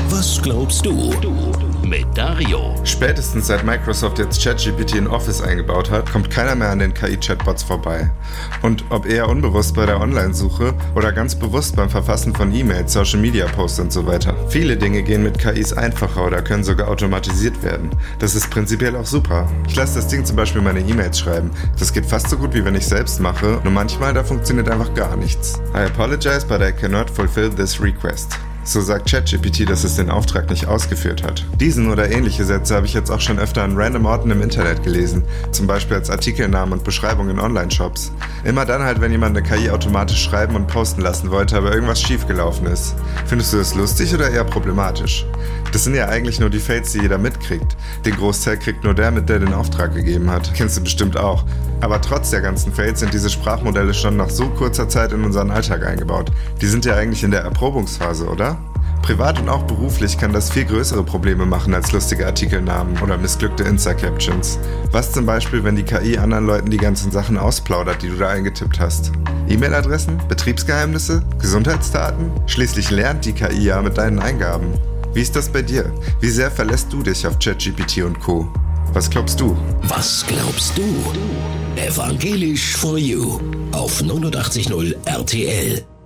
Was glaubst du? Mit Dario. Spätestens seit Microsoft jetzt ChatGPT in Office eingebaut hat, kommt keiner mehr an den KI-Chatbots vorbei. Und ob eher unbewusst bei der Online-Suche oder ganz bewusst beim Verfassen von E-Mails, Social-Media-Posts und so weiter. Viele Dinge gehen mit KIs einfacher oder können sogar automatisiert werden. Das ist prinzipiell auch super. Ich lasse das Ding zum Beispiel meine E-Mails schreiben. Das geht fast so gut, wie wenn ich selbst mache, nur manchmal da funktioniert einfach gar nichts. I apologize, but I cannot fulfill this request. So sagt ChatGPT, dass es den Auftrag nicht ausgeführt hat. Diesen oder ähnliche Sätze habe ich jetzt auch schon öfter an random Orten im Internet gelesen, zum Beispiel als Artikelnamen und Beschreibungen in Online-Shops. Immer dann halt, wenn jemand eine KI automatisch schreiben und posten lassen wollte, aber irgendwas schiefgelaufen ist. Findest du das lustig oder eher problematisch? Das sind ja eigentlich nur die Fails, die jeder mitkriegt. Den Großteil kriegt nur der mit, der den Auftrag gegeben hat. Kennst du bestimmt auch. Aber trotz der ganzen Fails sind diese Sprachmodelle schon nach so kurzer Zeit in unseren Alltag eingebaut. Die sind ja eigentlich in der Erprobungsphase, oder? Privat und auch beruflich kann das viel größere Probleme machen als lustige Artikelnamen oder missglückte Insta-Captions. Was zum Beispiel, wenn die KI anderen Leuten die ganzen Sachen ausplaudert, die du da eingetippt hast? E-Mail-Adressen? Betriebsgeheimnisse? Gesundheitsdaten? Schließlich lernt die KI ja mit deinen Eingaben. Wie ist das bei dir? Wie sehr verlässt du dich auf ChatGPT und Co.? Was glaubst du? Was glaubst du? Evangelisch for You auf 89.0 RTL.